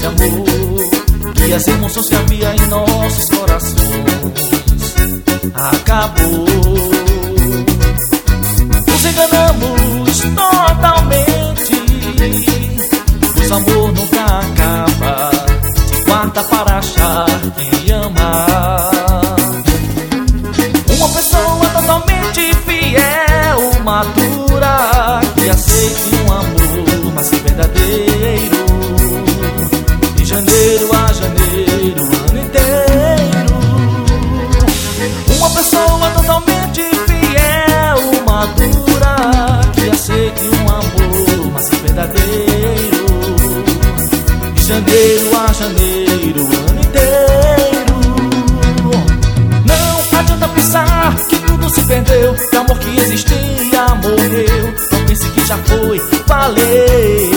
esse amor, que as emoções que havia em nossos corações acabou. Nos enganamos totalmente, pois amor nunca acaba, se guarda para achar quem ama. Uma pessoa totalmente fiel, madura, que aceite um amor mais que verdadeiro, de janeiro a janeiro, o ano inteiro. Uma pessoa totalmente fiel, madura, que aceite um amor mais que verdadeiro, de janeiro a janeiro, o ano inteiro. Não adianta pensar que tudo se perdeu, que o amor que existia morreu. Não pense que já foi, valeu.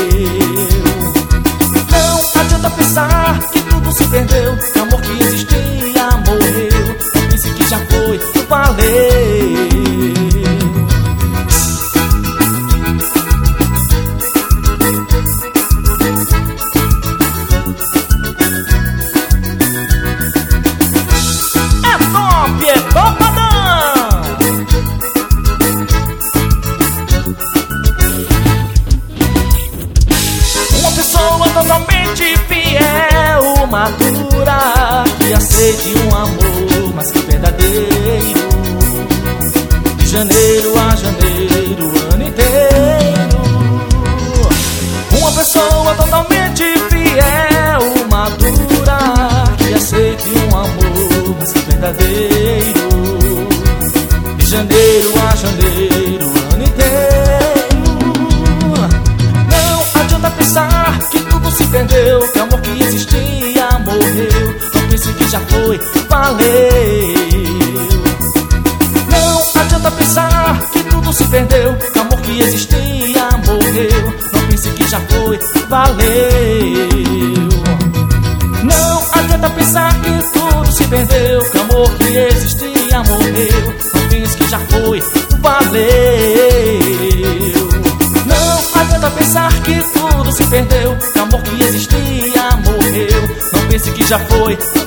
Não adianta pensar que tudo se perdeu, que o amor que existia morreu. Não pense que já foi, valeu. Totalmente fiel, madura, que aceite um amor mais que verdadeiro, de janeiro a janeiro, o ano inteiro. Uma pessoa totalmente fiel, madura, que aceite um amor mais que verdadeiro, de janeiro a janeiro, o ano inteiro. Não adianta pensar que tudo se perdeu, que o amor que existia morreu. Não pense que já foi, valeu. Não adianta pensar que tudo se perdeu, que o amor que existia morreu. Não pense que já foi, valeu. Não adianta pensar que tudo se perdeu, que o amor que existia morreu. Não pense que já foi, valeu. Não adianta pensar que tudo se perdeu, que o amor que existia morreu. Não pense que já foi,